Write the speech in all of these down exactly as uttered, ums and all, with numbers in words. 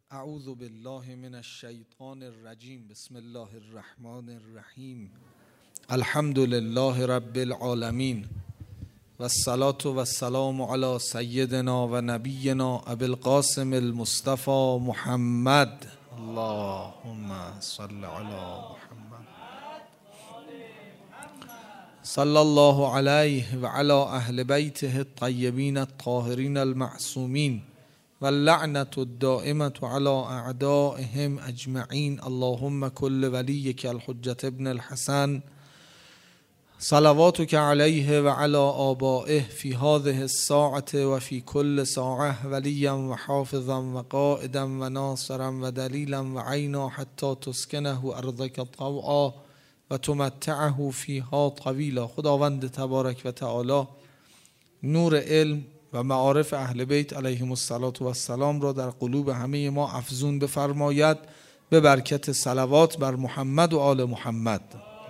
اعوذ بالله من الشیطان الرجیم. بسم الله الرحمن الرحیم. الحمد لله رب العالمین و الصلاة و السلام علی سیدنا و نبینا ابی القاسم المصطفى محمد. اللهم صل علی محمد. صلی الله علیه و علی اهل بیته الطیبین الطاهرین المعصومین و اللعنة الدائمة على اعدائهم اجمعین. اللهم كل ولیک الحجة ابن الحسن صلواتك علیه و علی آبائه فی هذه الساعة و فی کل ساعة ولیا و حافظا و قائدا و ناصرا و دلیلا و عینا حتی تسکنه ارضک طوعا و تمتعه فیها طویلا. خداوند تبارک و تعالی نور علم و معارف اهل بیت علیهم السلام را در قلوب همه ما افزون بفرماید به برکت صلوات بر محمد و آل محمد.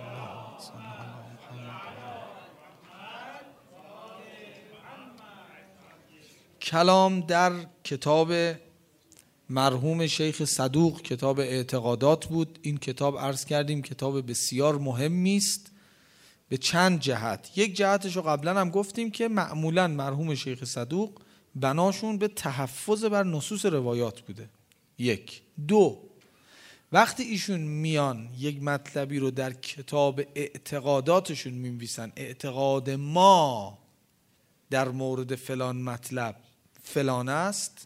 کلام در کتاب مرحوم شیخ صدوق، کتاب اعتقادات بود. این کتاب عرض کردیم کتاب بسیار مهمی است به چند جهت. یک جهتش رو قبلا هم گفتیم که معمولا مرحوم شیخ صدوق بناشون به تحفظ بر نصوص روایات بوده. یک. دو، وقتی ایشون میان یک مطلبی رو در کتاب اعتقاداتشون می‌نویسن، اعتقاد ما در مورد فلان مطلب فلان است،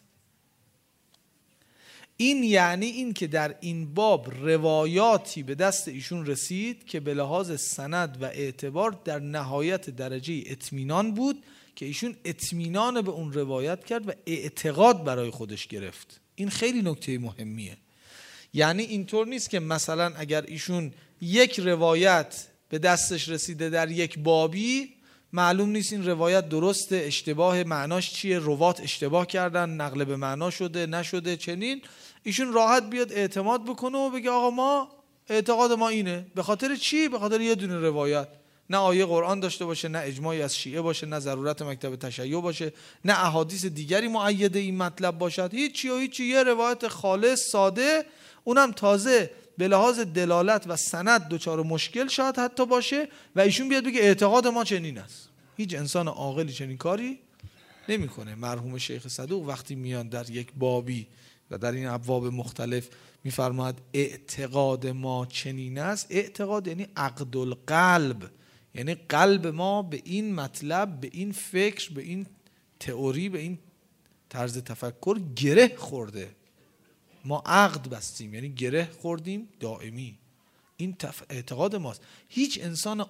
این یعنی این که در این باب روایاتی به دست ایشون رسید که به لحاظ سند و اعتبار در نهایت درجه اطمینان بود که ایشون اطمینان به اون روایت کرد و اعتقاد برای خودش گرفت. این خیلی نکته مهمیه. یعنی اینطور نیست که مثلا اگر ایشون یک روایت به دستش رسیده در یک بابی، معلوم نیست این روایت درسته، اشتباه معناش چیه، روات اشتباه کردن، نقل به معنا شده نشده، چنین ایشون راحت بیاد اعتماد بکنه و بگه آقا ما اعتقاد ما اینه. به خاطر چی؟ به خاطر یه دونه روایت. نه آیه قرآن داشته باشه، نه اجماعی از شیعه باشه، نه ضرورت مکتب تشیع باشه، نه احادیث دیگری مؤید این مطلب باشد. هیچی و هیچی، یه روایت خالص ساده، اونم تازه به لحاظ دلالت و سند دچار مشکل شاید حتی باشه و ایشون بیاد بگه اعتقاد ما چنین است. هیچ انسان عاقلی چنین کاری نمیکنه. مرحوم شیخ صدوق وقتی میان در یک بابی و در این ابواب مختلف میفرماید اعتقاد ما چنین است، اعتقاد یعنی عقد القلب، یعنی قلب ما به این مطلب، به این فکر، به این تئوری، به این طرز تفکر گره خورده. ما عقد بستیم یعنی گره خوردیم دائمی. این اعتقاد ماست. هیچ انسان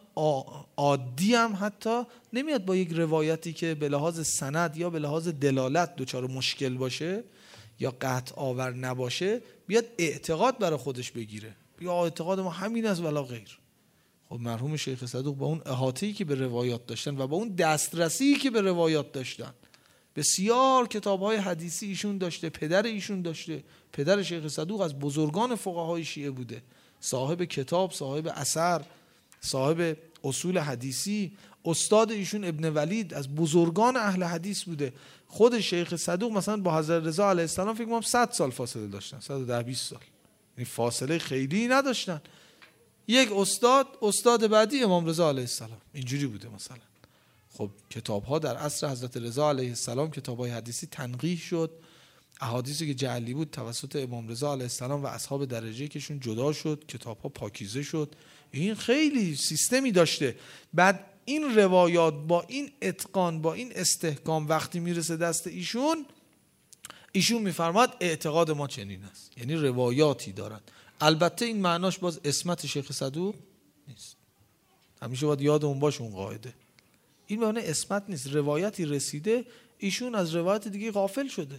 عادی هم حتی نمیاد با یک روایتی که به لحاظ سند یا به لحاظ دلالت دچار مشکل باشه یا قطع آور نباشه بیاد اعتقاد برای خودش بگیره، یا اعتقاد ما همین است ولا غیر. خب مرحوم شیخ صدوق با اون احاطه‌ای که به روایات داشتن و با اون دسترسی که به روایات داشتن، بسیار کتاب‌های حدیثی ایشون داشته، پدر ایشون داشته. پدر شیخ صدوق از بزرگان فقهای شیعه بوده، صاحب کتاب، صاحب اثر، صاحب اصول حدیثی. استاد ایشون ابن ولید از بزرگان اهل حدیث بوده. خود شیخ صدوق مثلا با حضرت رضا علیه السلام فکر کنم صد سال فاصله داشتن، صد و ده بیست سال، یعنی فاصله خیلی نداشتن. یک استاد، استاد بعدی امام رضا علیه السلام، اینجوری بوده مثلا. خب کتاب‌ها در عصر حضرت رضا علیه السلام، کتاب‌های حدیثی تنقیح شد، احادیثی که جعلی بود توسط امام رضا علیه السلام و اصحاب درجه کشون جدا شد، کتاب‌ها پاکیزه شد. این خیلی سیستمی داشته. بعد این روایات با این اتقان، با این استحکام وقتی میرسه دست ایشون، ایشون میفرماد اعتقاد ما چنین است، یعنی روایاتی دارد. البته این معناش باز عصمت شیخ صدوق نیست، همیشه باید یادمون باشه اون قاعده. این معنی عصمت نیست. روایتی رسیده، ایشون از روایت دیگه غافل شده،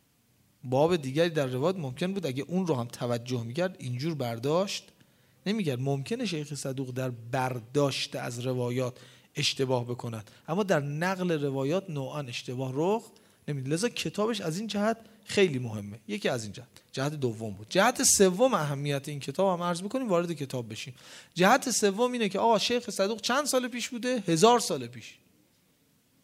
باب دیگری در روایت ممکن بود اگه اون رو هم توجه میکرد اینجور برداشت نمیکرد. ممکنه شیخ صدوق در برداشت از روایات اشتباه بکند، اما در نقل روایات نوعا اشتباه رخ نمیده. لذا کتابش از این جهت خیلی مهمه. یکی از این جهت. جهت دوم بود. جهت سوم اهمیت این کتاب هم عرض میکنیم، وارد کتاب بشیم. جهت سوم اینه که آقا شیخ صدوق چند سال پیش بوده؟ هزار سال پیش.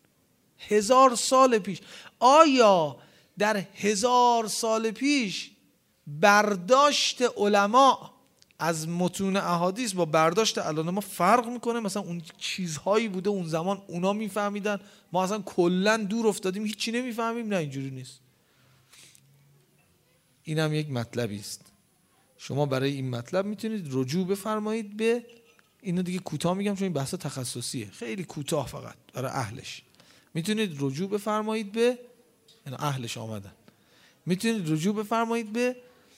هزار سال پیش. آیا در هزار سال پیش برداشت علما از متون احادیث با برداشت الان ما فرق میکنه. مثلا اون چیزهایی بوده اون زمان اونا میفهمیدن، ما اصلا کلا دور افتادیم هیچی نمیفهمیم. نه اینجوری نیست. این هم یک مطلبی است. شما برای این مطلب میتونید رجوع بفرمایید به اینو، دیگه کوتاه میگم چون این بحث تخصصیه، خیلی کوتاه فقط برای اهلش. میتونید رجوع بفرمایید به اینا اهلش آمدن. میتونید رجوع بفرمایید به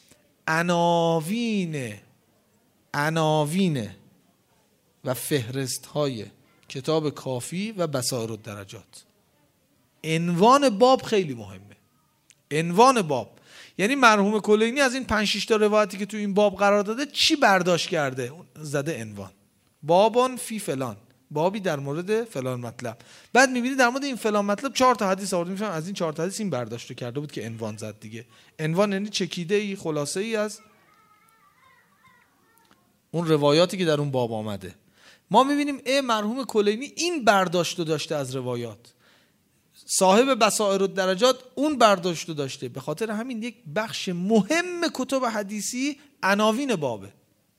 عناوین عناوین و فهرست های کتاب کافی و بصائر الدرجات. عنوان باب خیلی مهمه. عنوان باب یعنی مرحوم کلینی از این پنج شش تا روایتی که تو این باب قرار داده چی برداشت کرده؟ زده عنوان، بابان فی فلان، بابی در مورد فلان مطلب. بعد میبینی در مورد این فلان مطلب چهار تا حدیث آورده، میفهم از این چهار تا حدیث این برداشت کرده بود که عنوان زد دیگه. عنوان یعنی چکیده ای، خلاصه ای از اون روایاتی که در اون باب آمده. ما میبینیم ای مرحوم کلینی این برداشت رو داشته از روایات، صاحب بصائر الدرجات اون برداشت رو داشته. به خاطر همین یک بخش مهم کتب حدیثی عناوین بابه.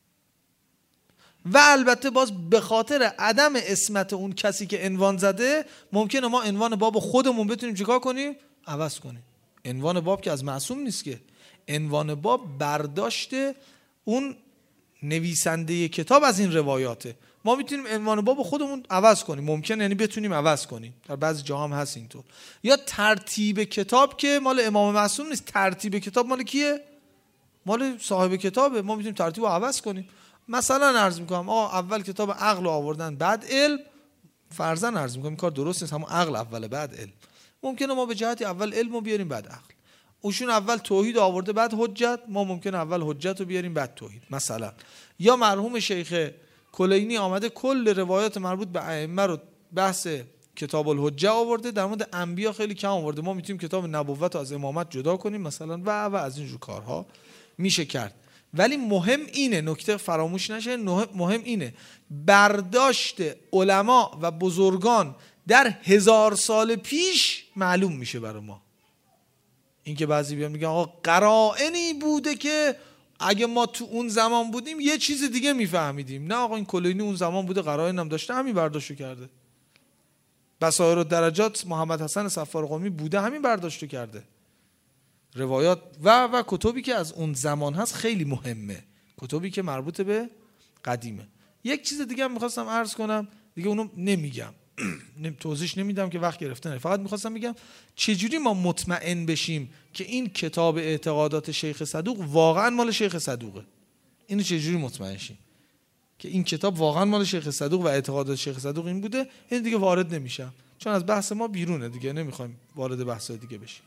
و البته باز به خاطر عدم عصمت اون کسی که عنوان زده ممکنه ما عنوان باب خودمون بتونیم چیکار کنیم؟ عوض کنیم. عنوان باب که از معصوم نیست که، عنوان باب برداشته اون نویسنده کتاب از این روایاته. ما میتونیم عنوان باب خودمون عوض کنیم، ممکنه یعنی بتونیم عوض کنیم، در بعضی جاها هم هست اینطور. یا ترتیب کتاب که مال امام معصوم نیست، ترتیب کتاب مال کیه؟ مال صاحب کتابه. ما میتونیم ترتیب رو عوض کنیم. مثلا عرض میکنم آقا اول کتاب عقل آوردن بعد علم، فرضاً عرض میکنم این کار درست نیست، همون عقل اول بعد علم. ممکنه ما به جهتی اول علم رو بیاریم بعد عقل. اوشون اول توحید آورده بعد حجت، ما ممکنه اول حجت رو بیاریم بعد توحید مثلا. یا مرحوم شیخ کلینی آمده کل روایات مربوط به ائمه رو بحث کتاب الحجه آورده، در مورد انبیا خیلی کم آورده. ما میتونیم کتاب نبوت از امامت جدا کنیم مثلا و و از این جور کارها میشه کرد. ولی مهم اینه، نکته فراموش نشه، مهم اینه برداشت علما و بزرگان در هزار سال پیش معلوم میشه برای ما. این که بعضی بیان میگن آقا قرائنی بوده که اگه ما تو اون زمان بودیم یه چیز دیگه میفهمیدیم. نه آقا این کلینی اون زمان بوده، قرائن هم داشته، همین برداشتو کرده. بصائر الدرجات محمد حسن صفار قمی بوده، همین برداشتو کرده. روایات و و کتبی که از اون زمان هست خیلی مهمه، کتبی که مربوط به قدیمه. یک چیز دیگه هم میخواستم عرض کنم، دیگه اونو نمیگم توضیح نمیدم که وقت گرفته نه. فقط میخواستم بگم چجوری ما مطمئن بشیم که این کتاب اعتقادات شیخ صدوق واقعا مال شیخ صدوقه. اینو چجوری مطمئن شیم که این کتاب واقعا مال شیخ صدوق و اعتقادات شیخ صدوق این بوده؟ این دیگه وارد نمیشم چون از بحث ما بیرونه دیگه، نمیخوایم وارد بحث دیگه بشیم.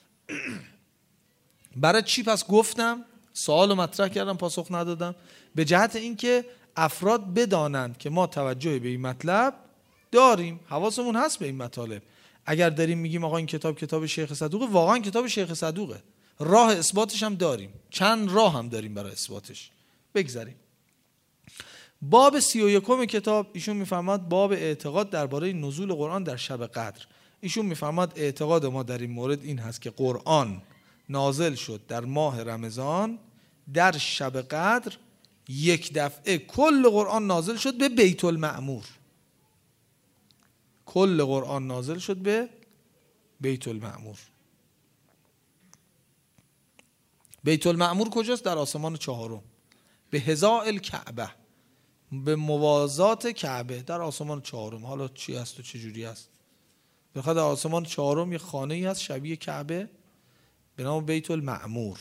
برای چی پس گفتم سوالو مطرح کردم پاسخ ندادم؟ به جهت اینکه افراد بدانند که ما توجه به این مطلب داریم، حواسمون هست به این مطالب. اگر داریم میگیم آقا این کتاب کتاب شیخ صدوقه، واقعا کتاب شیخ صدوقه، راه اثباتش هم داریم، چند راه هم داریم برای اثباتش. بگذاریم باب سی و یکم کتاب، ایشون میفرماد باب اعتقاد درباره نزول قرآن در شب قدر. ایشون میفرماد اعتقاد ما در این مورد این هست که قرآن نازل شد در ماه رمضان در شب قدر، یک دفعه کل قرآن نازل شد به بیت المعمور. کل قرآن نازل شد به بیت المعمور. بیت المعمور کجاست؟ در آسمان چهارم، به حذاء الکعبه، به موازات کعبه، در آسمان چهارم. حالا چی هست و چه جوری هست؟ بخاطر در آسمان چهارم یه خانه ای هست شبیه کعبه به نام بیت المعمور.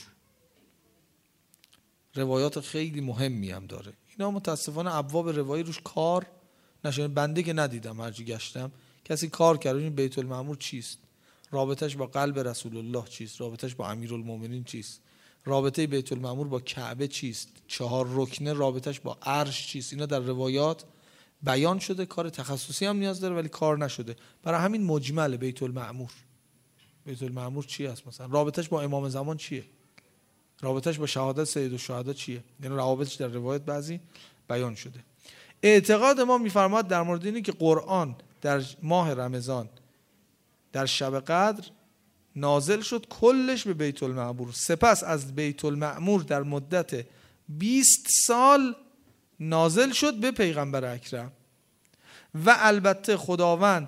روایات خیلی مهمی هم داره. اینا متاسفانه ابواب روایی روش کار نشده. بنده که ندیدم، هرچی گشتم کسی کار کرده این بیت المعمور چیست، رابطش با قلب رسول الله چیست، رابطش با امیرالمومنین چیست، رابطه بیت المعمور با کعبه چیست، چهار رکنه رابطش با عرش چیست. اینا در روایات بیان شده. کار تخصصی هم نیاز داره ولی کار نشده. برای همین مجمل بیت المعمور، بیت المعمور چی است، مثلا رابطش با امام زمان چیه، رابطش با شهادت سید الشهدا چیه. یعنی روابطش در روایت بعضی بیان شده. اعتقاد ما میفرماد در مورد اینه که قرآن در ماه رمضان در شب قدر نازل شد کلش به بیت المعمور. سپس از بیت المعمور در مدت بیست سال نازل شد به پیغمبر اکرم. و البته خداوند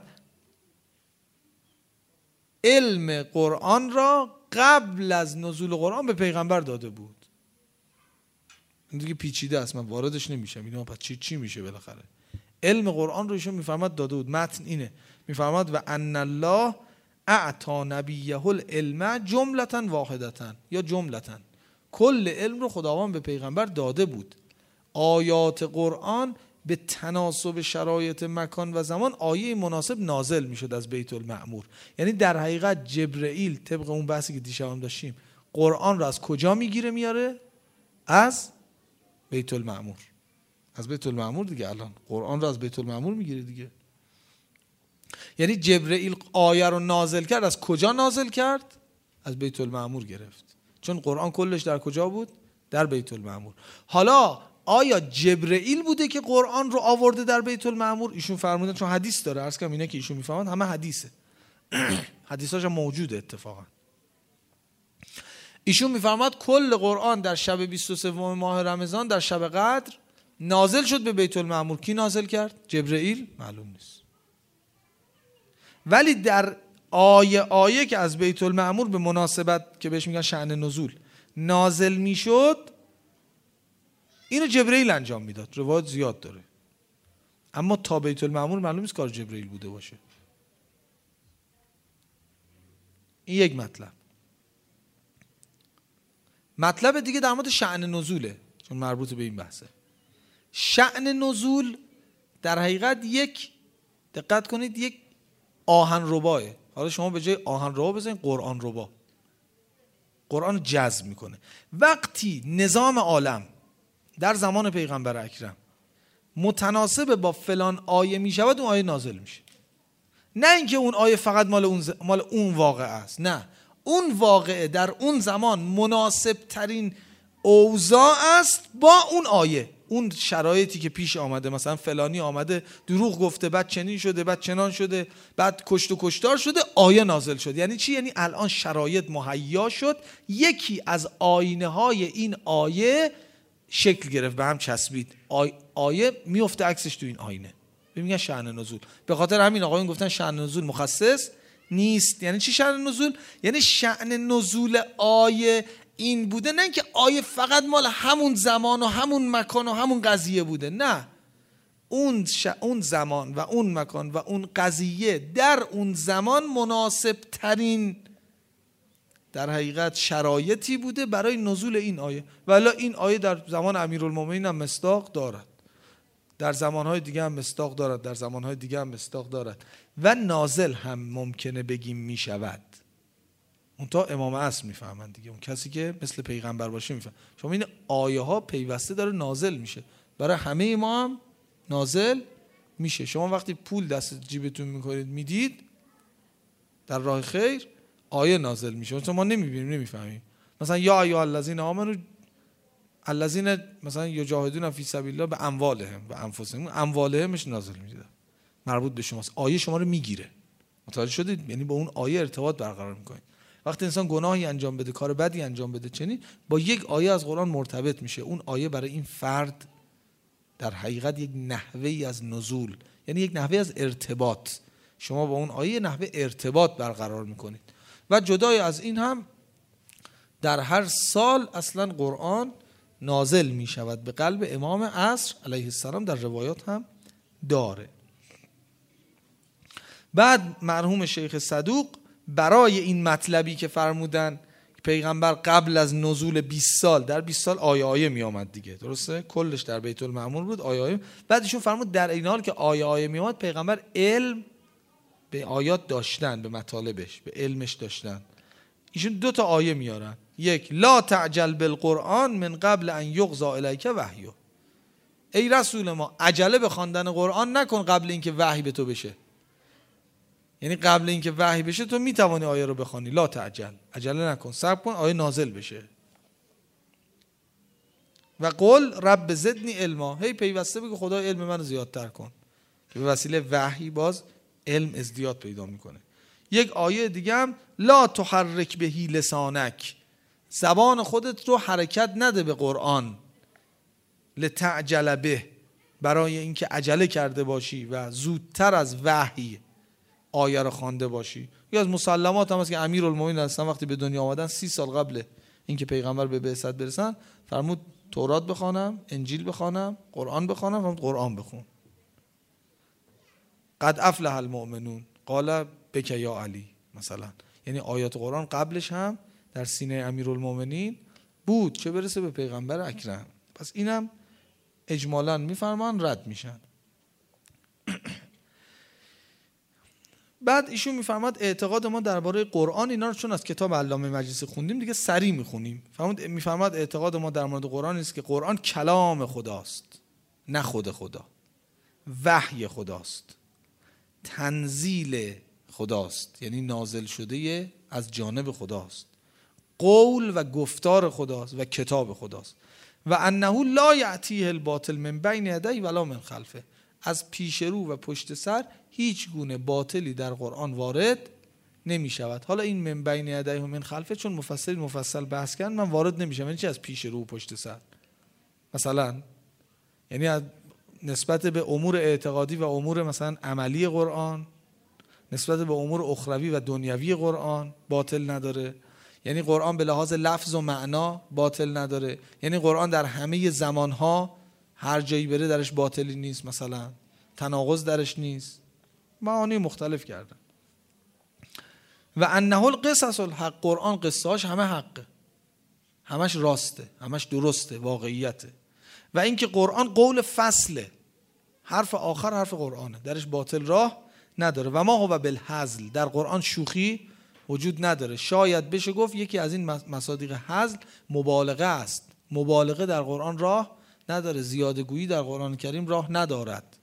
علم قرآن را قبل از نزول قرآن به پیغمبر داده بود. این دیگه پیچیده است، من واردش نمیشم. میدونم پس چی چی میشه بالاخره. علم قرآن رو ایشون میفرماد داده بود. متن اینه، میفرماد و ان الله اعطا نبیه العلم جملتا واحدتا یا جملتا، کل علم رو خداوند به پیغمبر داده بود. آیات قرآن به تناسب شرایط مکان و زمان آیه مناسب نازل میشد از بیت المعمور. یعنی در حقیقت جبرئیل طبق اون بحثی که دیشب هم داشتیم قرآن رو از کجا میگیره میاره؟ از بیت المعمور. از بیت المعمور دیگه، الان قرآن رو از بیت المعمور میگیره دیگه. یعنی جبرئیل آیه رو نازل کرد، از کجا نازل کرد؟ از بیت المعمور گرفت، چون قرآن کلش در کجا بود؟ در بیت المعمور. حالا آیا جبرئیل بوده که قرآن رو آورده در بیت المعمور؟ ایشون فرمودن، چون حدیث داره، عرض کنم اینا که ایشون میفهمن همه حدیثه حدیثاش هم موجوده اتفاقا. ایشون میفرماد کل قرآن در شب بیست و سوم ماه رمضان در شب قدر نازل شد به بیت المعمور. کی نازل کرد؟ جبرئیل؟ معلوم نیست. ولی در آیه آیه که از بیت المعمور به مناسبت که بهش میگن شأن نزول نازل میشد، اینو جبرئیل انجام میداد. روایت زیاد داره، اما تا بیت المعمور معلوم نیست کار جبرئیل بوده باشه. این یک مطلب. مطلب دیگه در مورد شأن نزوله، چون مربوط به این بحثه. شأن نزول در حقیقت یک، دقت کنید، یک آهن رباه. حالا شما به جای آهن ربا بزنید قرآن ربا. قرآن جذب میکنه. وقتی نظام عالم در زمان پیغمبر اکرم متناسب با فلان آیه میشود، اون آیه نازل میشه. نه اینکه اون آیه فقط مال اون ز... مال اون واقعه است، نه، اون واقعه در اون زمان مناسب ترین اوضاع است با اون آیه، اون شرایطی که پیش آمده. مثلا فلانی آمده دروغ گفته، بعد چنین شده، بعد چنان شده، بعد کشت و کشتار شده، آیه نازل شد. یعنی چی؟ یعنی الان شرایط مهیا شد، یکی از آینه های این آیه شکل گرفت، به هم چسبید، آی... آیه میفته عکسش تو این آینه، میگن شأن نزول. به خاطر همین آقایون گفتن شأن نزول مخصص نیست. یعنی چی شأن نزول؟ یعنی شأن نزول آیه این بوده، نه اینکه آیه فقط مال همون زمان و همون مکان و همون قضیه بوده، نه، اون ش... اون زمان و اون مکان و اون قضیه در اون زمان مناسب ترین در حقیقت شرایطی بوده برای نزول این آیه. ولی این آیه در زمان امیرالمومنین هم مصداق دارد، در زمانهای دیگه هم مصداق دارد، در زمانهای دیگه هم مصداق دارد و نازل هم ممکنه بگیم میشود. اون تا امام عصر میفهمن دیگه، اون کسی که مثل پیغمبر باشه میفهم. شما این آیه ها پیوسته داره نازل میشه، برای همه ما هم نازل میشه. شما وقتی پول دست جیبتون میکنید میدید در راه خیر، آیه نازل میشه، مثلا ما نمیبینیم نمیفهمیم. مثلا یا ایها الذین آمنوا الذین مثلا یجاهدون فی سبیل الله به اموالهم و انفسهم، اموالهمش نازل میشه، مربوط به شماست، آیه شما رو میگیره. متوجه شدید؟ یعنی با اون آیه ارتباط برقرار میکنید. وقتی انسان گناهی انجام بده، کار بدی انجام بده، چنین با یک آیه از قرآن مرتبط میشه. اون آیه برای این فرد در حقیقت یک نحوهی از نزول، یعنی یک نحوه از ارتباط. شما با اون آیه نحوه ارتباط برقرار میکنید. و جدای از این هم در هر سال اصلا قرآن نازل می شود به قلب امام عصر علیه السلام، در روایات هم داره. بعد مرحوم شیخ صدوق برای این مطلبی که فرمودن پیغمبر قبل از نزول بیست سال، در بیست سال آیه آیه می آمد دیگه، درسته؟ کلش در بیت المعمور بود، آیه آیه. بعد ایشون فرمود در این حال که آیه آیه می آمد، پیغمبر علم به آیات داشتن، به مطالبش، به علمش داشتن. ایشون دو تا آیه میارن، یک لا تعجل بالقرآن من قبل ان یقضى الیک وحی، ای رسول ما عجله به خواندن قرآن نکن قبل اینکه وحی به تو بشه. یعنی قبل اینکه وحی بشه تو میتوانی آیه رو بخوانی، لا تعجل، عجله نکن، صبر کن آیه نازل بشه. و قل رب زدنی علما، هی پیوسته بگو خدا علم منو زیادتر کن، که به وسیله وحی باز علم ازدیاد پیدا میکنه. یک آیه دیگه هم لا تحرک بهی لسانک، زبان خودت رو حرکت نده به قرآن، لتعجل به، برای اینکه عجله کرده باشی و زودتر از وحی آیه رو خوانده باشی. یا از مسلمات هم هست که امیرالمومنین هستن وقتی به دنیا آمدن سی سال قبل اینکه پیغمبر به بعثت برسن فرمود تورات بخوانم، انجیل بخوانم، قرآن بخوانم، فرمود قرآن بخون. قد افلح المؤمنون قال بک یا علی مثلا، یعنی آیات قرآن قبلش هم در سینه امیرالمومنین بود، چه برسه به پیغمبر اکرم. پس اینم اجمالاً میفرمان رد میشن. بعد ایشون میفرماد اعتقاد ما درباره قرآن، اینا رو چون از کتاب علامه مجلسی خوندیم دیگه سریع میخونیم. میفرماد اعتقاد ما در مورد قرآن است که قرآن کلام خداست، نه خود خدا، وحی خداست، تنزیل خداست، یعنی نازل شده از جانب خداست، قول و گفتار خداست و کتاب خداست. و انه لا یأتیه الباطل من بین یدیه ولا من خلفه، از پیش رو و پشت سر هیچ گونه باطلی در قرآن وارد نمی شود. حالا این من بین یدیه و من خلفه چون مفصل مفصل بحث کردن من وارد نمیشم. یعنی چی از پیش رو و پشت سر؟ مثلا یعنی از نسبت به امور اعتقادی و امور مثلا عملی قرآن، نسبت به امور اخروی و دنیوی قرآن باطل نداره. یعنی قرآن به لحاظ لفظ و معنا باطل نداره. یعنی قرآن در همه زمانها هر جایی بره درش باطلی نیست، مثلا تناقض درش نیست، معانی مختلف کردن. و انه القصص الحق، قرآن قصهاش همه حقه، همش راسته، همش درسته، واقعیته. و اینکه قرآن قول فصله، حرف آخر حرف قرآنه، درش باطل راه نداره. و ما هو بالهزل، در قرآن شوخی وجود نداره. شاید بشه گفت یکی از این مصادیق هزل مبالغه است. مبالغه در قرآن راه نداره، زیاده گویی در قرآن کریم راه ندارد.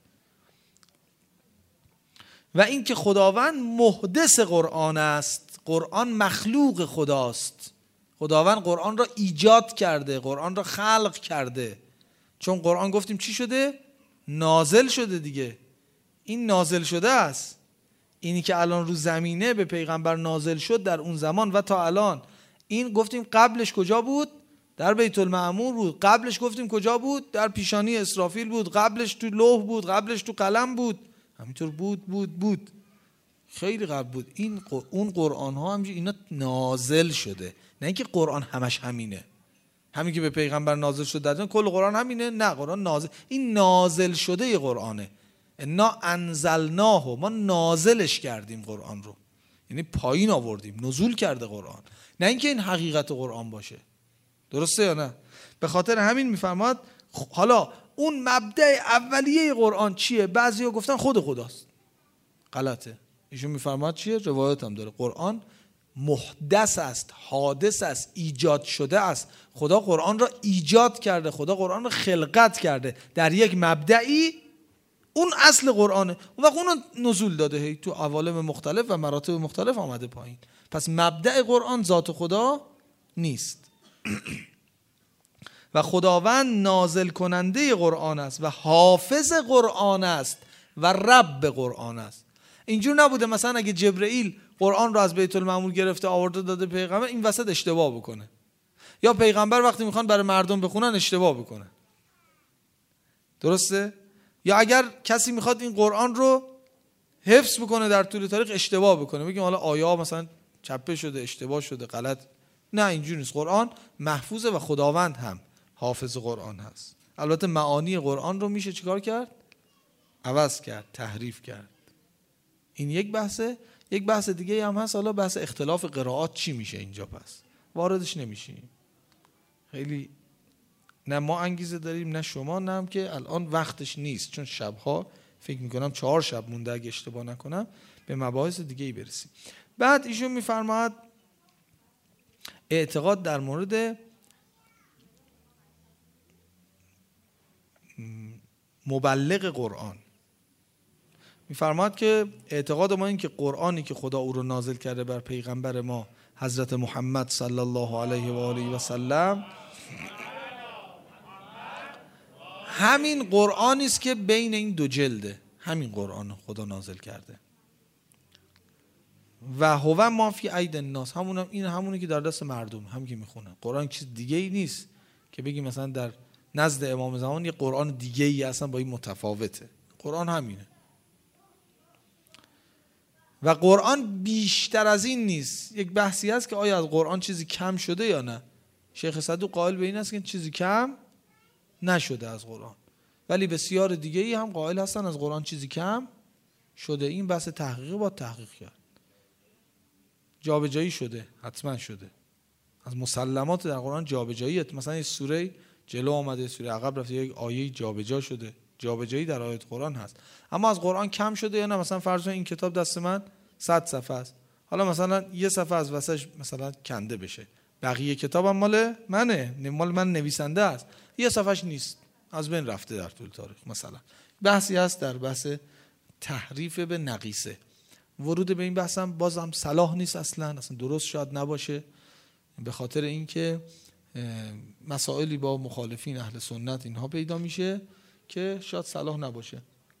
و اینکه خداوند محدث قرآن است، قرآن مخلوق خداست. خداوند قرآن را ایجاد کرده، قرآن را خلق کرده. چون قرآن گفتیم چی شده؟ نازل شده دیگه. این نازل شده است. اینی که الان رو زمینه به پیغمبر نازل شد در اون زمان و تا الان، این گفتیم قبلش کجا بود؟ در بیت المعمور بود. قبلش گفتیم کجا بود؟ در پیشانی اسرافیل بود. قبلش تو لوح بود. قبلش تو قلم بود. همینطور بود بود بود خیلی قبل بود. این اون قرآن ها همینجوری اینا نازل شده، نه اینکه قرآن همش همینه، همین که به پیغمبر نازل شده در کل قرآن همینه. نه، قرآن نازل، این نازل شده قرآنه. انا انزلناه، ما نازلش کردیم قرآن رو، یعنی پایین آوردیم، نزول کرده قرآن، نه اینکه این حقیقت قرآن باشه. درسته یا نه؟ به خاطر همین میفرماد حالا اون مبدأ اولیه قرآن چیه؟ بعضیا گفتن خود خداست، غلطه. ایشون میفرماد چیه؟ روایت هم داره، قرآن محدث است، حادث است، ایجاد شده است. خدا قرآن را ایجاد کرده، خدا قرآن را خلقت کرده در یک مبدعی، اون اصل قرآنه. اون وقت اون نزول داده، هی تو عوالم مختلف و مراتب مختلف آمده پایین. پس مبدأ قرآن ذات خدا نیست. و خداوند نازل کننده قرآن است و حافظ قرآن است و رب قرآن است. اینجور نبوده مثلا اگه جبرئیل قرآن رو از بیت المعمور گرفته آورده داده پیغمبر، این وسط اشتباه بکنه، یا پیغمبر وقتی میخوان برای مردم بخونن اشتباه بکنه. درسته؟ یا اگر کسی میخواد این قرآن رو حفظ بکنه در طول تاریخ اشتباه بکنه، بگیم حالا آیه ها مثلا چپه شده، اشتباه شده، غلط. نه، اینجوری نیست. قرآن محفوظه و خداوند هم حافظ قرآن هست. البته معانی قرآن رو میشه چیکار کرد؟ عوض کرد، تحریف کرد. این یک بحثه. یک بحث دیگه هم هست، حالا بحث اختلاف قرائات چی میشه اینجا، پس واردش نمیشیم. خیلی نه ما انگیزه داریم نه شما، نه هم که الان وقتش نیست، چون شبها فکر میکنم چهار شب مونده اگه اشتباه نکنم به مباحث دیگه ای برسیم. بعد ایشون میفرماید اعتقاد در مورد مبلغ قرآن. میفرماید که اعتقاد ما این که قرآنی که خدا او رو نازل کرده بر پیغمبر ما حضرت محمد صلی الله علیه و آله و سلم همین قرآنی است که بین این دو جلده، همین قرآن خدا نازل کرده. و هو ما فی اید الناس، همون هم این همونی که در دست مردم هم که میخونن. قرآن چیز دیگه ای نیست که بگی مثلا در نزد امام زمان یه قرآن دیگه ای اصلا با این متفاوته. قرآن همینه و قرآن بیشتر از این نیست. یک بحثی هست که آیا از قرآن چیزی کم شده یا نه. شیخ صدوق قائل به این است که چیزی کم نشده از قرآن، ولی بسیار دیگه ای هم قائل هستن از قرآن چیزی کم شده. این بحث تحقیقی با تحقیق کرد. جابجایی شده، حتما شده. از مسلمات در قرآن جابجایی، مثلا یه سوره جلو آمده، سوره عقب رفته، یک آیه جابجا شده. جابجایی در آیات قرآن هست. اما از قرآن کم شده یا نه؟ مثلا فرض کنید این کتاب دست من صد صفحه است، حالا مثلا یه صفحه از وسطش مثلا کنده بشه، بقیه کتابم مال منه، مال من نویسنده است، یه صفحش نیست، از بین رفته در طول تاریخ. مثلا بحثی هست در بحث تحریف به نقیصه. ورود به این بحثم بازم صلاح نیست، اصلا اصلا درست شاید نباشه، به خاطر اینکه مسائلی با مخالفین اهل سنت اینها پیدا میشه که شاید صلاح نباشه.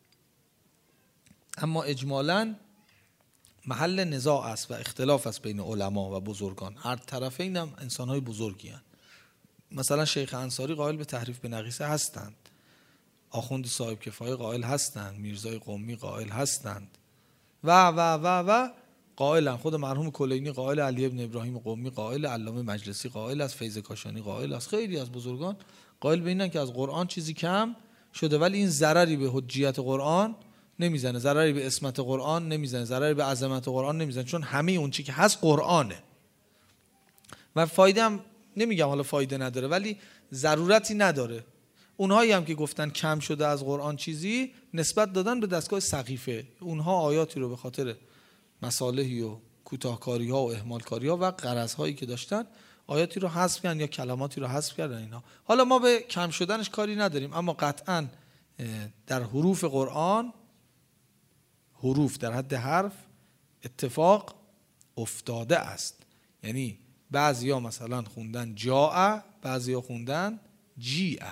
اما اجمالاً محل نزاع است و اختلاف است بین علما و بزرگان. هر طرفین هم انسان‌های بزرگی هستند. مثلا شیخ انصاری قائل به تحریف به نقیصه هستند، آخوند صاحب کفایه قائل هستند، میرزای قمی قائل هستند و و و و قائلن. خود مرحوم کلینی قائل، علی ابن ابراهیم قمی قائل، علامه مجلسی قائل است، فیض کاشانی قائل است، خیلی از بزرگان قائل به اینن که از قرآن چیزی کم شده، ولی این ضرری به حجیت قرآن نمیزنه، ضرری به عصمت قرآن نمیزنه، ضرری به عظمت قرآن نمیزنه، چون همه اون چی که هست قرآنه و فایده هم نمیگم حالا فایده نداره، ولی ضرورتی نداره. اونهایی هم که گفتن کم شده از قرآن چیزی، نسبت دادن به دستگاه سقیفه. اونها آیاتی رو به خاطر مصالحی و کوتاهکاری ها و اهمال کاری ها و غرض هایی که داشتن آیاتی رو حذف کردن یا کلماتی رو حذف کردن. اینا حالا ما به کم شدنش کاری نداریم، اما قطعا در حروف قرآن، حروف در حد حرف اتفاق افتاده است. یعنی بعضیا مثلا خوندن جاء، بعضیا خوندن جیء،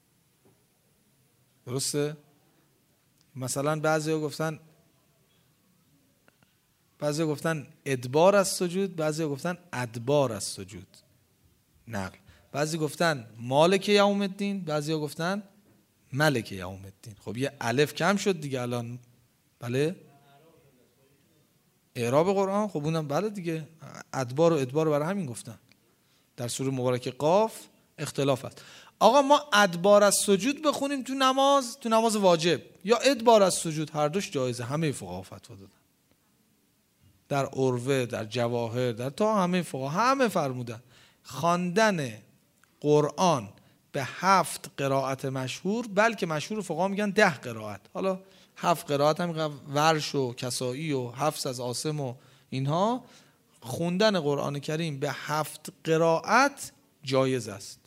درسته؟ مثلا بعضیا گفتن بعضیا گفتن ادبار از سجود، بعضیا گفتن ادبار از سجود، نقل. بعضی گفتن مالک یوم الدین، بعضیا گفتن ملک یوم الدین. خب یه الف کم شد دیگه الان، بله؟ اعراب قرآن، خب اونم بله دیگه، ادبار و ادبار برای همین گفتن. در سوره مبارکه قاف اختلاف است. آقا ما ادبار از سجود بخونیم تو نماز، تو نماز واجب، یا ادبار از سجود، هر دوش جایزه. همه فقها فتوا دادن، در عروه، در جواهر، در تا همه فقها همه فرمودن خواندن قرآن به هفت قرائت مشهور، بلکه مشهور فقها میگن ده قرائت، حالا هفت قرائت هم ورش و کسائی و حفص از عاصم و اینها، خوندن قرآن کریم به هفت قرائت جایز است.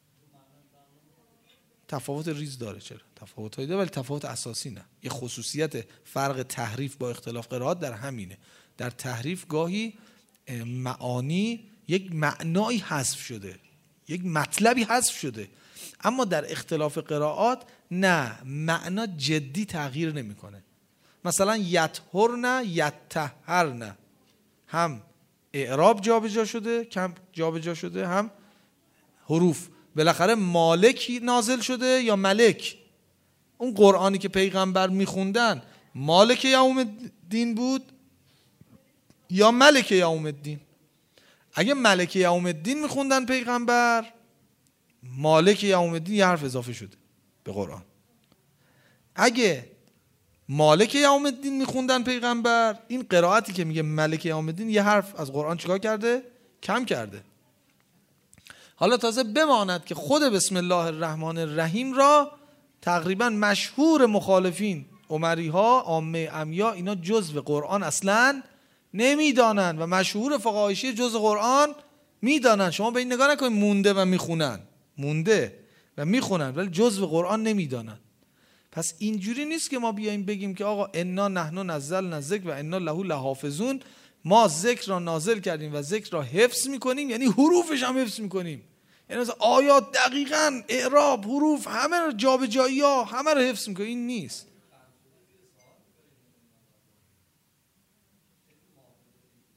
تفاوت ریز داره، چرا تفاوت هایی داره، ولی تفاوت اساسی نه. یه خصوصیت فرق تحریف با اختلاف قرائت در همینه. در تحریف گاهی معانی یک معنایی حذف شده، یک مطلبی حذف شده، اما در اختلاف قرائات نه، معنا جدی تغییر نمیکنه. مثلا یطهرن یطهرن، هم اعراب جابجا شده، کم جابجا شده، هم حروف. بالاخره مالک نازل شده یا ملک؟ اون قرآنی که پیغمبر میخوندن مالک یوم الدین بود یا ملک یوم الدین؟ اگه ملک یوم الدین میخوندن پیغمبر، مالک یوم الدین یه حرف اضافه شده به قرآن. اگه مالک یوم الدین میخوندن پیغمبر، این قرائتی که میگه ملک یوم الدین یه حرف از قرآن چیکار کرده؟ کم کرده. حالا تازه بماند که خود بسم الله الرحمن الرحیم را تقریبا مشهور مخالفین، عمری ها، عامه عمیا، اینا جزء قرآن اصلا نمیدانن و مشهور فقهای شیعه جزء قرآن میدانن. شما به این نگاه نکنید مونده و میخونن، مونده و میخونن ولی جزء قرآن نمیدانن. پس اینجوری نیست که ما بیایم بگیم که آقا انا نحن نزلنا الذکر و انا له لحافظون، ما ذکر را نازل کردیم و ذکر را حفظ میکنیم، یعنی حروفش هم حفظ میکنیم، یعنی مثلا آیات دقیقاً اعراب، حروف، همه رو جابجایی ها همه رو حفظ میکنیم. این نیست.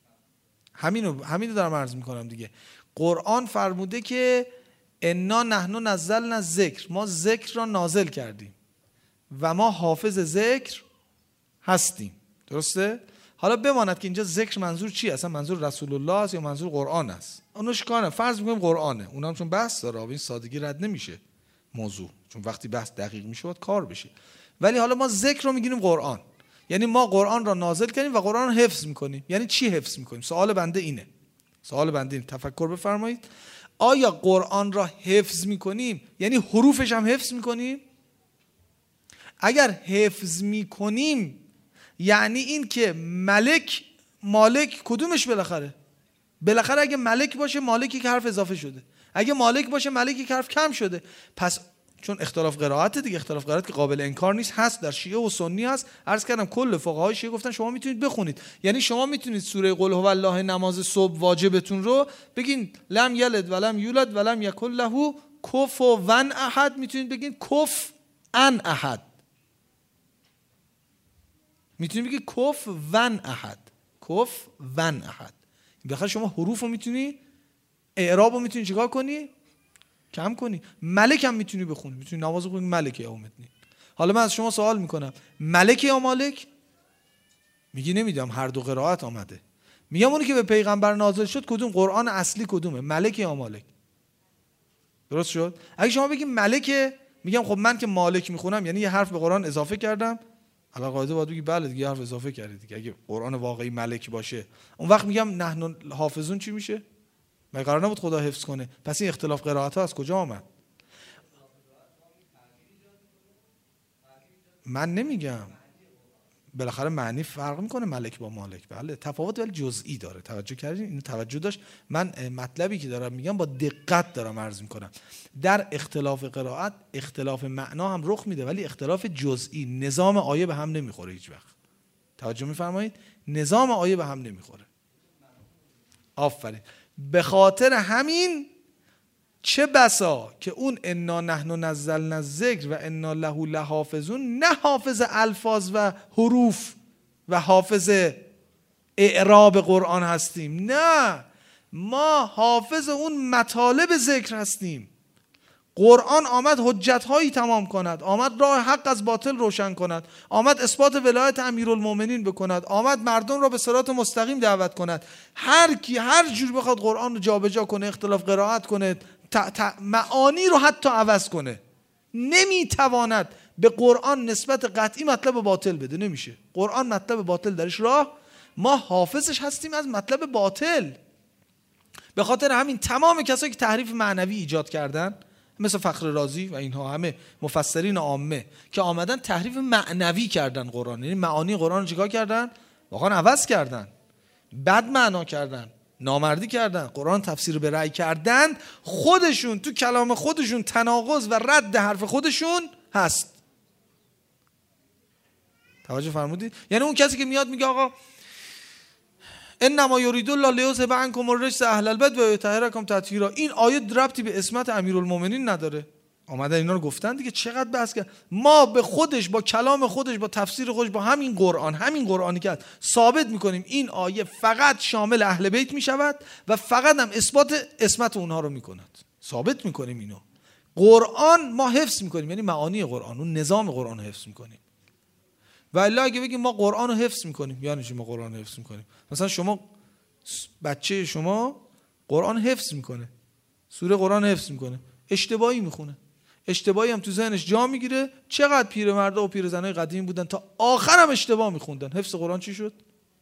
همینو همینو دارم عرض میکنم دیگه. قرآن فرموده که انا نحن نزلنا ذکر، ما ذکر را نازل کردیم و ما حافظ ذکر هستیم. درسته؟ حالا بماند که اینجا ذکر منظور چی؟ اصلا منظور رسول الله است یا منظور قرآن است؟ اونش کانه فرض میکنیم قرآنه، اونم چون بحث داره این سادگی رد نمیشه موضوع، چون وقتی بحث دقیق میشه باید کار بشه. ولی حالا ما ذکر رو میگیریم قرآن، یعنی ما قرآن را نازل کردیم و قرآن رو حفظ میکنیم. یعنی چی حفظ میکنیم؟ سوال بنده اینه، سوال بنده اینه، تفکر بفرمایید. آیا قرآن را حفظ میکنیم یعنی حروفش هم حفظ میکنیم؟ اگر حفظ میکنیم یعنی این که ملک مالک کدومش بالاخره؟ بالاخره اگه ملک باشه مالک یک حرف اضافه شده، اگه مالک باشه ملک یک حرف کم شده. پس چون اختلاف قرائت دیگه، اختلاف قرائت که قابل انکار نیست، هست در شیعه و سنی هست. عرض کردم کل فقهای شیعه گفتن شما میتونید بخونید، یعنی شما میتونید سوره قل هو الله نماز صبح واجبتون رو بگین لم یلد ولم یولد ولم یکن له کفوا احد، میتونید بگین کف ان احد، میتونید بگید کف ون احد، کف ون احد. بخاطر شما حروف رو میتونی، اعراب رو میتونی چیکار کنی؟ کم کنی. ملک هم میتونی بخونی، میتونی نماز بخونی ملک یا امتنی. حالا من از شما سوال میکنم ملک یا مالک؟ میگی نمیدونم، هر دو قرائت آمده. میگم اونی که به پیغمبر نازل شد کدوم؟ قرآن اصلی کدومه؟ ملک یا مالک؟ درست شد؟ اگه شما بگی ملک، میگم خب من که مالک میخونم یعنی یه حرف به قرآن اضافه کردم. علا قاعده باید بگی بله دیگه حرف اضافه کردی دیگه. اگه قرآن واقعی ملک باشه اون وقت میگم نحن حافظون چی میشه؟ مگه قرار نبود خدا حفظ کنه؟ پس این اختلاف قرائت ها از کجا آمد؟ من نمیگم، بالاخره معنی فرق میکنه ملک با مالک، بله تفاوت ولی جزئی داره. توجه کردین؟ اینو توجه داشت. من مطلبی که دارم میگم با دقت دارم عرض میکنم. در اختلاف قرائت اختلاف معنا هم رخ میده ولی اختلاف جزئی، نظام آیه به هم نمیخوره هیچ وقت. توجه میفرمایید؟ نظام آیه به هم نمیخوره. آفرین. به خاطر همین چه بسا که اون انا نحن نزلنا الذکر و انا له لحافظون نه حافظ الفاظ و حروف و حافظ اعراب قرآن هستیم، نه، ما حافظ اون مطالب ذکر هستیم. قرآن آمد حجت‌هایی تمام کند، آمد راه حق از باطل روشن کند، آمد اثبات ولایت امیرالمومنین بکند، آمد مردم را به صراط مستقیم دعوت کند. هر کی هر جور بخواد قرآن رو جابجا کنه، اختلاف قرائت کنه، ت... ت... معانی رو حتی عوض کنه، نمیتواند به قرآن نسبت قطعی مطلب باطل بده. نمیشه. قرآن مطلب باطل درش راه، ما حافظش هستیم از مطلب باطل. به خاطر همین تمام کسایی که تحریف معنوی ایجاد کردن مثل فخر رازی و اینها همه مفسرین عامه که آمدن تحریف معنوی کردن قرآن، یعنی معانی قرآن رو چیکار کردن؟ واقعا عوض کردن، بد معنا کردن، نامردی کردن، قرآن تفسیر به رأی کردن. خودشون تو کلام خودشون تناقض و رد حرف خودشون هست. توجه فرمودید؟ یعنی اون کسی که میاد میگه آقا انما یرید الله لیذهب عنکم الرجس اهل البیت و یطهرکم تطهیرا، این آیه ربطی به اسمت امیرالمومنین نداره. آمدن اینا رو گفتن دیگه، چقدر بحث کرد. ما به خودش با کلام خودش با تفسیر خودش با همین قرآن، همین قرآنی که ثابت میکنیم این آیه فقط شامل اهل بیت میشود و فقط هم اثبات اسمت اونها رو میکند. ثابت میکنیم اینو. قرآن ما حفظ میکنیم، یعنی معانی قرآن، اون نظام قرآن رو حفظ میکنیم. و الا اگه بگیم ما قرآن رو حفظ میکنیم، یعنی چی ما قرآن رو حفظ میکنیم؟ مثلا شما بچه شما قرآن حفظ میکنه، سوره قرآن حفظ میکنه، اشتباهی میخونه، اشتباهی هم تو ذهنش جا میگیره. چقدر پیرمردا و پیرزنای قدیم بودن تا آخر هم اشتباه میخوندن. حفظ قرآن چی شد؟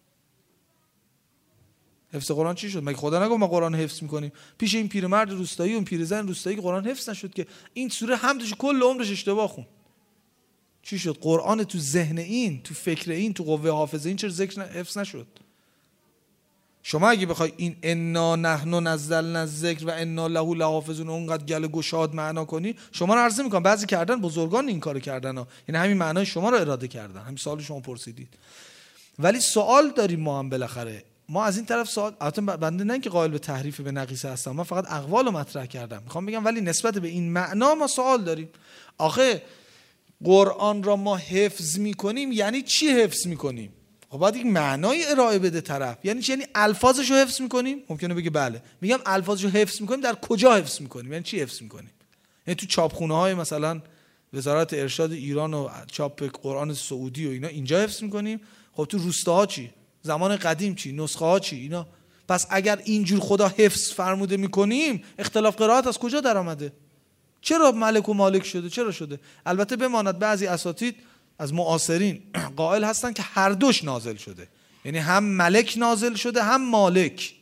حفظ قرآن چی شد؟ مگه خدا نگفت ما قرآن حفظ میکنیم؟ پیش این پیرمرد روستایی و اون پیرزن روستایی قرآن حفظ نشد که این سوره حمدش کل عمرش اشتباه خوند. چی شد؟ قرآن تو ذهن این، تو فکر این، تو قوه حافظه این چرا ذکر حفظ نشد؟ شما اگه بخوای این انا نحن نزلنا الذکر و انا له لحافظون اونقدر گله گشاد معنا کنی، شما رو عرض میکنم بعضی کردن، بزرگان این کارو کردن ها. یعنی همین معنای شما رو اراده کردن، همین سوال شما پرسیدید. ولی سوال داریم ما هم بالاخره. ما از این طرف سوال، البته بنده نه که قائل به تحریف به نقیصه هستم، من فقط اقوالو مطرح کردم. میخوام بگم ولی نسبت به این معنا ما سوال داریم. آخه قرآن را ما حفظ میکنیم یعنی چی حفظ میکنیم؟ خب باید یک معنای ارائه بده طرف. یعنی چی؟ یعنی الفاظش رو حفظ میکنیم؟ ممکنه بگه بله. میگم الفاظش رو حفظ میکنیم، در کجا حفظ میکنیم؟ یعنی چی حفظ میکنیم؟ یعنی تو چاپخونه های مثلا وزارت ارشاد ایران و چاپ قرآن سعودی و اینا اینجا حفظ میکنیم؟ خب تو روستاها چی؟ زمان قدیم چی؟ نسخه ها چی؟ اینا. پس اگر اینجور خدا حفظ فرموده میکنیم، اختلاف قرائت از کجا در آمده؟ چرا ملک و مالک شده؟ چرا شده؟ البته بماند بعضی اساتید از معاصرین قائل هستن که هر دوش نازل شده، یعنی هم ملک نازل شده هم مالک.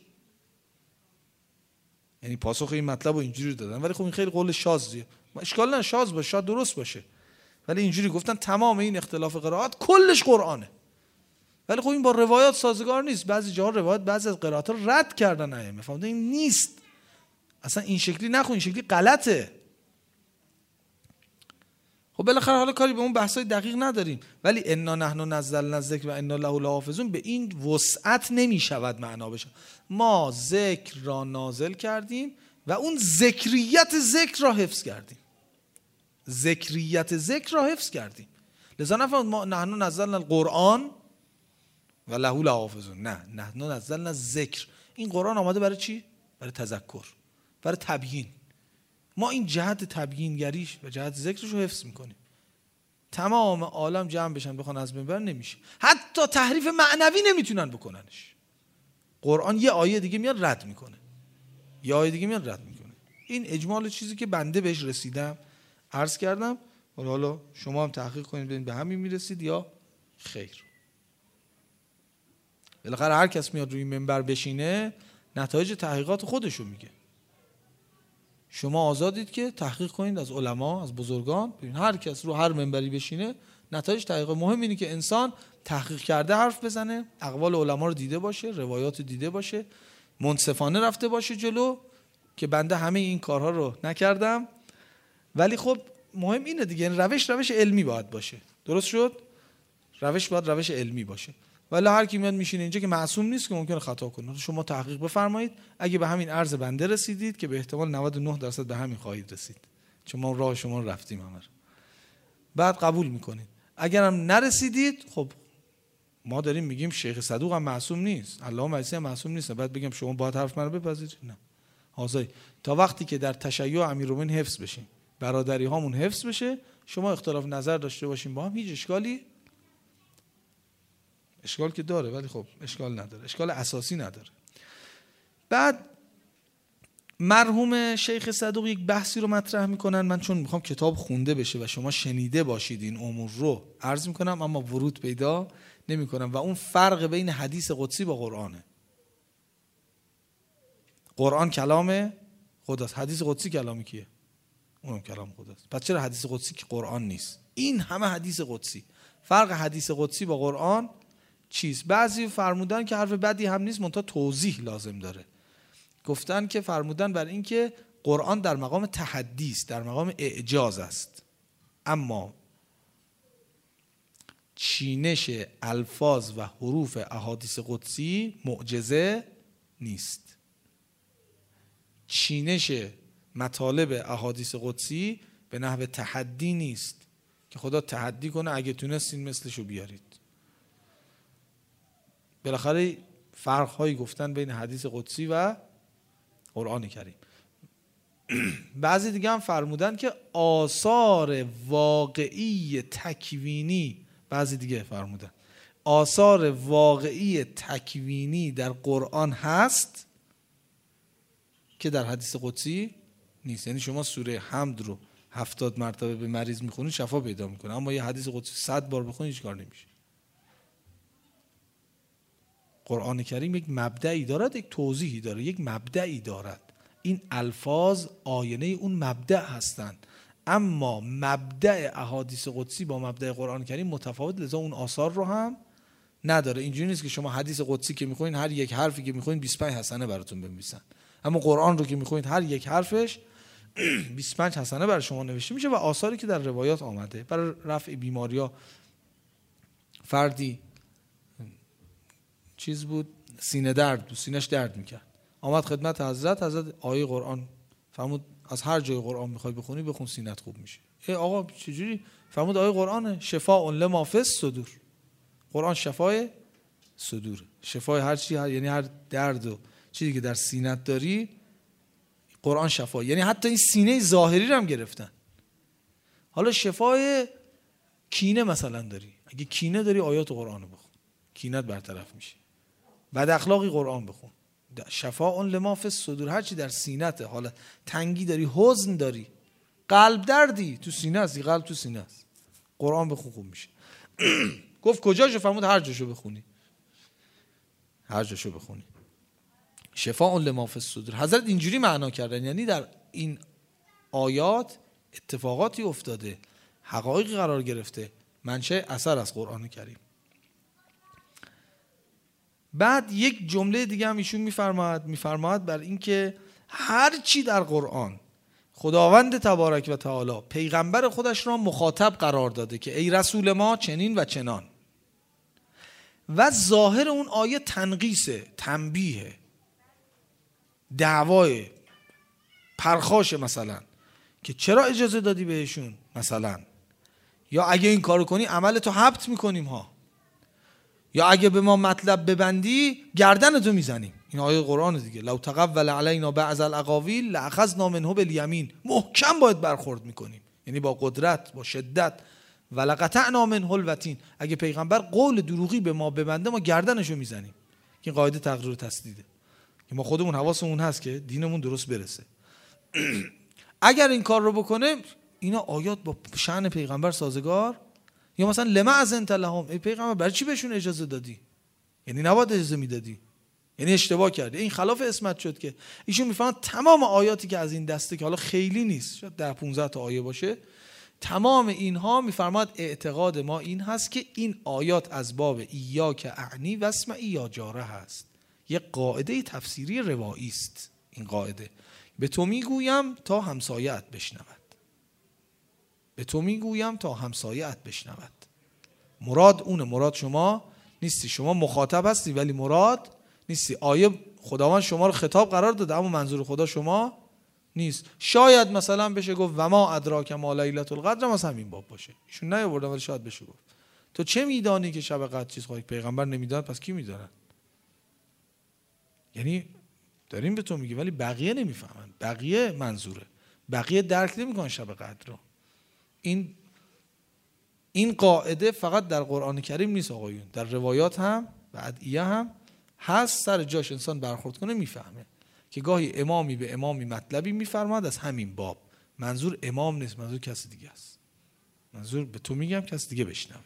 یعنی پاسخ این مطلب رو اینجوری دادن، ولی خب این خیلی قول شاذیه. اشکال نه، شاذ باشه، شاید درست باشه، ولی اینجوری گفتن تمام این اختلاف قرائت کلش قرآنه. ولی خب این با روایات سازگار نیست. بعضی جاها روایت بعضی از قرائت ها رد کردن ائمه، فهمیدن این نیست، اصلا این شکلی نخون، این شکلی غلطه. خب بالاخره حالا کاری به اون بحثای دقیق نداریم، ولی انا نحن نزلنا الذکر و انا له لحافظون به این وسعت نمیشود معنا بشه. ما ذکر را نازل کردیم و اون ذکریت ذکر را حفظ کردیم، ذکریت ذکر را حفظ کردیم. لذا نفهمید ما نحن نزلنا القرآن و له لحافظون، نه، نحن نزلنا الذکر. این قرآن آمده برای چی؟ برای تذکر، برای تبیین. ما این جهت تبیینگریش و جهت ذکرش رو حفظ میکنیم. تمام عالم جمع بشن بخوان از بین برن نمیشه، حتی تحریف معنوی نمیتونن بکننش. قرآن یه آیه دیگه میاد رد میکنه، یه آیه دیگه میاد رد میکنه. این اجمال چیزی که بنده بهش رسیدم عرض کردم. حالا شما هم تحقیق کنید ببینید به همین میرسید یا خیر. بالاخره هر کس میاد روی منبر بشینه نتایج تحقیقات خودشو میگه. شما آزادید که تحقیق کنید از علما، از بزرگان. ببین هر کس رو هر منبری بشینه نتایج تحقیق. مهم اینه که انسان تحقیق کرده حرف بزنه، اقوال علما رو دیده باشه، روایات رو دیده باشه، منصفانه رفته باشه جلو. که بنده همه این کارها رو نکردم، ولی خب مهم اینه دیگه، روش روش علمی باید باشه. درست شد؟ روش باید روش علمی باشه. ولی هر کی میاد میشینه اینجا که معصوم نیست که ممکنه خطا کنه. شما تحقیق بفرمایید، اگه به همین عرض بنده رسیدید که به احتمال نود و نه درصد به همین خواهید رسید، چون ما راه شما رو رفتیم همه، بعد قبول میکنید. اگرم نرسیدید، خب ما داریم میگیم شیخ صدوق هم معصوم نیست، علامه مجلسی هم معصوم نیست، بعد بگم شما باید حرف منو بپذیرید؟ نه. حاضر تا وقتی که در تشیع امیرالمومنین حفظ بشیم، برادری هامون حفظ بشه، شما اختلاف نظر داشته باشیم با هم، هیچ اشکالی اشکال که داره، ولی خب اشکال نداره، اشکال اساسی نداره. بعد مرحوم شیخ صدوق یک بحثی رو مطرح میکنن. من چون میخوام کتاب خونده بشه و شما شنیده باشید این امور رو عرض میکنم، اما ورود پیدا نمیکنم. و اون فرق بین حدیث قدسی با قرآنه. قرآن کلام خداست، حدیث قدسی کلام کیه؟ اونم کلام خداست. پس چرا حدیث قدسی که قرآن نیست؟ این همه حدیث قدسی. فرق حدیث قدسی با قرآن چیز؟ بعضی فرمودن که حرف بدی هم نیست، منتها توضیح لازم داره. گفتن که فرمودن بر این که قرآن در مقام تحدی است، در مقام اعجاز است، اما چینش الفاظ و حروف احادیث قدسی معجزه نیست. چینش مطالب احادیث قدسی به نحو تحدی نیست که خدا تحدی کنه اگه تونستین مثلشو بیارید. بالاخره فرق هایی گفتن بین حدیث قدسی و قرآن کریم. بعضی دیگه هم فرمودن که آثار واقعی تکوینی، بعضی دیگه فرمودن آثار واقعی تکوینی در قرآن هست که در حدیث قدسی نیست. یعنی شما سوره حمد رو هفتاد مرتبه به مریض میخونید شفا پیدا میکنه، اما یه حدیث قدسی صد بار بخونید هیچ کار نمیشه. قرآن کریم یک مبدعی دارد، یک توضیحی داره، یک مبدعی دارد. این الفاظ آینه اون مبدع هستند، اما مبدع احادیث قدسی با مبدع قرآن کریم متفاوت، لذا اون آثار رو هم نداره. اینجوری نیست که شما حدیث قدسی که میخونید هر یک حرفی که میخونید بیست و پنج حسنه براتون بنویسن، اما قرآن رو که میخونید هر یک حرفش بیست و پنج حسنه برای شما نوشته میشه. و آثاری که در روایات آمده برای رفع بیماری‌ها، فردی چیز بود سینه درد بود، سینه‌اش درد میکرد، آمد خدمت حضرت، حضرت آیه قرآن فرمود از هر جای قرآن میخوای بخونی بخون سینه‌ت خوب میشه. ای آقا چجوری؟ فرمود آیه قرآنه، شفاء لما فی الصدور، قرآن شفای صدور. شفای هر چی، هر یعنی هر درد و چیزی که در سینت داری قرآن شفا. یعنی حتی این سینه ظاهری رو هم گرفتن. حالا شفای کینه مثلا داری، اگه کینه داری آیات قرآن رو بخون، کینت برطرف میشه. بد اخلاقی قرآن بخون، شفاء لما فی الصدور. هر چی در سینته، حالا تنگی داری، حزن داری، قلب دردی تو سینه است، قلب تو سینه است، قرآن بخون خوب میشه. گفت کجاشو؟ فرمود هر جاشو بخونی، هر جاشو بخونی. شفاء لما فی الصدور. حضرت اینجوری معنا کردن، یعنی در این آیات اتفاقاتی افتاده، حقایقی قرار گرفته، منشأ اثر از قرآن کریم. بعد یک جمله دیگه هم ایشون میفرماید، میفرماید بر این که هر چی در قرآن خداوند تبارک و تعالی پیغمبر خودش را مخاطب قرار داده که ای رسول ما چنین و چنان، و ظاهر اون آیه تنقیسه، تنبیه، دعوای، پرخاشه، مثلا که چرا اجازه دادی بهشون، مثلا یا اگه این کارو کنی عملتو حبط میکنیم ها، یا اگه به ما مطلب ببندی گردنتو میزنیم. این آیه قرآن دیگه. لو تقول علینا بعض الاقاویل لاخذنا منه بالیمین. محکم باید برخورد میکنیم، یعنی با قدرت، با شدت. ولقطعنا منه الوتین. اگه پیغمبر قول دروغی به ما ببنده ما گردنشو میزنیم. این قاعده تقریر و تسدیده که ما خودمون حواسمون هست که دینمون درست برسه. اگر این کار رو بکنه، اینا آیات با شأن پیغمبر سازگار. یا مثلا لما اذنت لهم، ای پیغمبر برای چی بهشون اجازه دادی؟ یعنی نباید اجازه میدادی، یعنی اشتباه کرده. این خلاف اسمت شد. که ایشون میفهمن تمام آیاتی که از این دسته که حالا خیلی نیست، شاید ده پانزده تا آیه باشه، تمام اینها میفرماد اعتقاد ما این هست که این آیات از باب ایاک اعنی و اسمعی یا جاره هست. یک قاعده تفسیری روایی است. این قاعده به تو میگویم تا همسایه‌ات بشنود، به تو میگویم تا همسایه‌ات بشنود. مراد اونه، مراد شما نیستی. شما مخاطب هستی ولی مراد نیستی. آیه خداوند شما رو خطاب قرار داده اما منظور خدا شما نیست. شاید مثلا بشه گفت و ما ادراک ما لیلة القدر، مثلا همین باب باشه. ایشون نیاوردن ولی شاید بشه گفت تو چه میدانی که شب قدر چیز خواهی؟ پیغمبر نمیداند، پس کی میداند؟ یعنی داریم به تو میگه ولی بقیه نمیفهمن، بقیه منظوره، بقیه درک نمیکنن شب قدر رو. این این قاعده فقط در قرآن کریم نیست آقایون، در روایات هم و ادعیه هم هست. سر جاش انسان برخورد کنه میفهمه که گاهی امامی به امامی مطلبی میفرماد از همین باب، منظور امام نیست، منظور کسی دیگه است. منظور به تو میگم کسی دیگه بشنوه.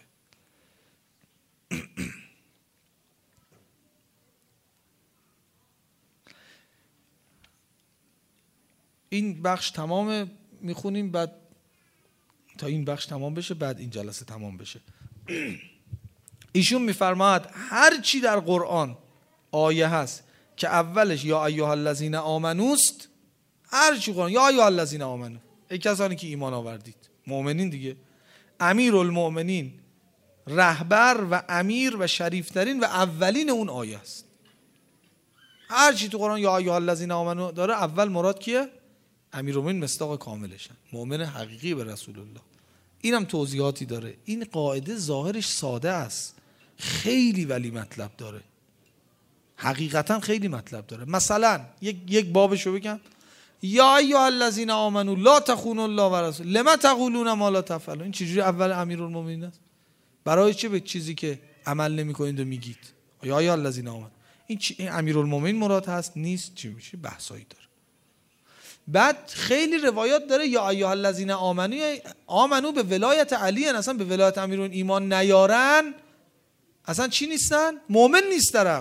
این بخش تمام میخونیم، بعد تا این بخش تمام بشه بعد این جلسه تمام بشه. ایشون میفرماید هر چی در قرآن آیه هست که اولش یا ایها الذین آمنو است، هر چی قرآن یا ایها الذین آمنو، ای کسانی که ایمان آوردید، مؤمنین دیگه، امیرالمؤمنین، رهبر و امیر و شریفترین و اولین اون آیه است. هر چی تو قرآن یا ایها الذین آمنو داره، اول مراد کیه؟ امیرالمؤمنین، مصداق کاملشن، مؤمن حقیقی به رسول الله. اینم توضیحاتی داره. این قاعده ظاهرش ساده است، خیلی ولی مطلب داره، حقیقتا خیلی مطلب داره. مثلا یک یک بابشو بگم، یا ایها الذین آمنو لا تخونوا الله و رسول لما تقولون ما لا تفعلون. این چجوری اول امیرالمؤمنین است؟ برای چه به چیزی که عمل نمی‌کنید و میگید؟ یا ایها الذین آمنو، این چی؟ این امیرالمؤمنین مراد هست نیست؟ چی میشه؟ بحثایی داره. بعد خیلی روایات داره یا ایها الذین آمنو، آمنو به ولایت علی، اصلا به ولایت امیرون ایمان نیارن اصلا چی نیستن؟ مؤمن نیست طرف.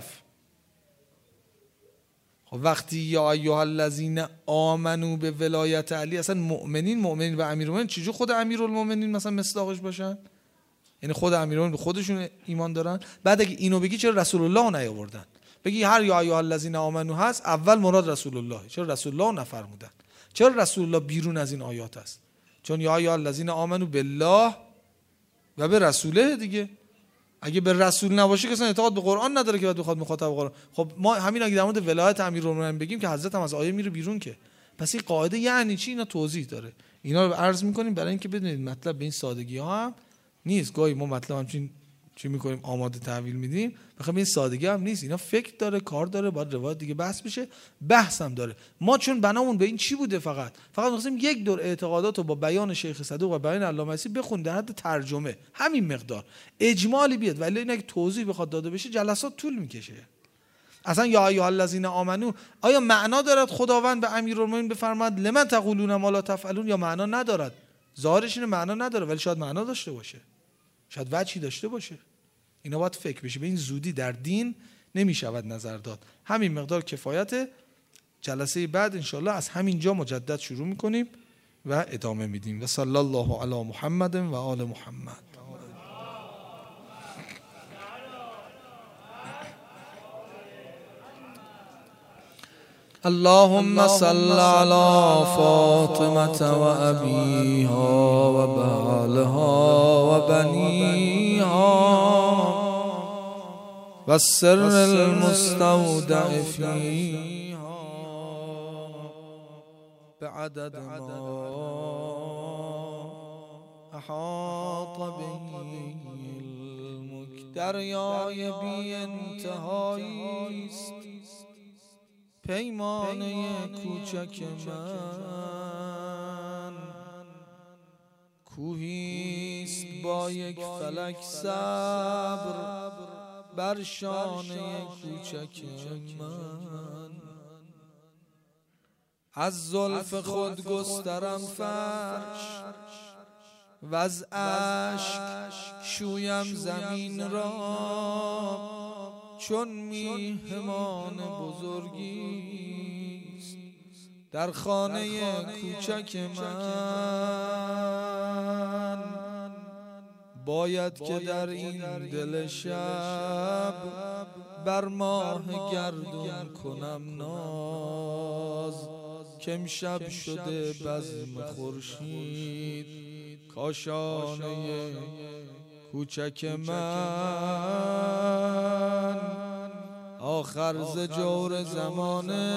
خب وقتی یا ایها الذین آمنو به ولایت علی، اصلا مؤمنین مؤمنین و امیرالمؤمنین چجور خود امیرالمؤمنین مثلا مصداقش باشن؟ یعنی خود امیرالمؤمنین به خودشون ایمان دارن. بعد اگه اینو بگی چرا رسول الله نیاوردن؟ بگی هر یا ایها الذین آمنو هست اول مراد رسول الله، چرا رسول الله نفرمودن؟ چرا رسول الله بیرون از این آیات است؟ چون یا ایها الذین آمنو بالله و به رسوله دیگه. اگه به رسول نباشه که اصلا اعتقاد به قرآن نداره که باید بخواد مخاطب قرآن. خب ما همین اگه در مورد ولایت امیرالمؤمنین بگیم که حضرت هم از آیه میره بیرون که. پس این قاعده یعنی چی؟ اینا توضیح داره. اینا رو عرض میکنیم برای اینکه بدونید مطلب به این سادگی ها هم نیست. گاهی ما مطلب همچین چی میکنیم؟ آماده تحویل میدیم. بخاطر این سادگی هم نیست، اینا فکر داره، کار داره، باید روایت دیگه بحث بشه، بحث هم داره. ما چون بنامون به این چی بوده، فقط فقط می‌خواستیم یک دور اعتقادات رو با بیان شیخ صدوق و بیان علامه حسین بخونیم در حد ترجمه، همین مقدار اجمالی بیاد. ولی اینکه توضیح بخواد داده بشه جلسات طول میکشه. اصلا یا ایها الذین آمنو، آیا معنا دارد خداوند به امیرالمومنین بفرماد لمن تقولون ما لا تفعلون، یا معنا ندارد؟ ظاهرش اینه معنا نداره، ولی شاید معنا داشته باشه، شاید وجهی داشته باشه. اینا باید فکر بشه. به این زودی در دین نمیشود نظر داد. همین مقدار کفایت. جلسه بعد انشالله از همینجا مجدد شروع میکنیم و ادامه میدیم. و صلی الله علی محمد و آل محمد. اللهم صل على فاطمة و ابیها و بعلها و بنیها و السر المستودع فیها بعدد ما احاط به علمک. دریای بی انتهایی است پیمانه کوچک من، کوهیست با یک فلک صبر بر شانه کوچک من. از زلف خود گسترم فرش و از اشک شویم زمین را، چون میهمان بزرگیست در خانه کوچک من. باید که در این دل شب بر ماه گردون کنم ناز، که امشب شده بزم خورشید کاشانه کوچک من. آخر ز جور زمانه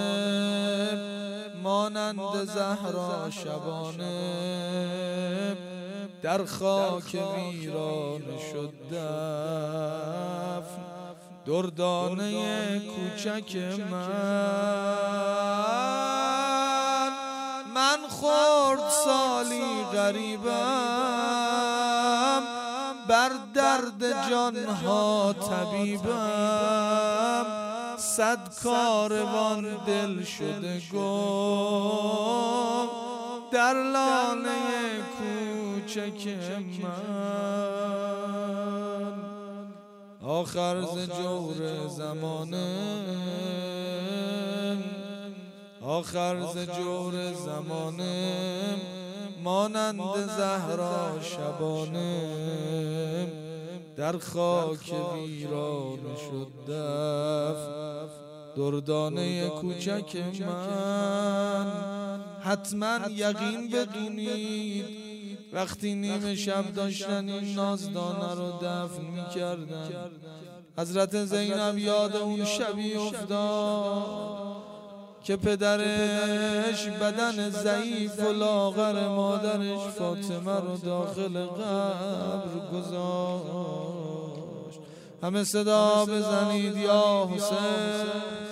مانند زهرا شبانه، در خاک ویران شد دفن دردانه کوچک من. من خرد سالی غریبم، بر درد جانها طبیبم، صد کاروان دل شده گم در لانه کوچک من. آخر ز جور زمانه، آخر ز جور زمانه مانند زهرا شبانه، در خاک ویران شد دفن دردانه کوچک من. حتما یقین بدونید وقتی نیمه شب داشتن این نازدانه رو دفن میکردن، حضرت زینب یاد اون شبی افتاد که پدرش بدن ضعیف و لاغر مادرش فاطمه رو داخل قبر گذاشت. همه صدا بزنید یا حسین.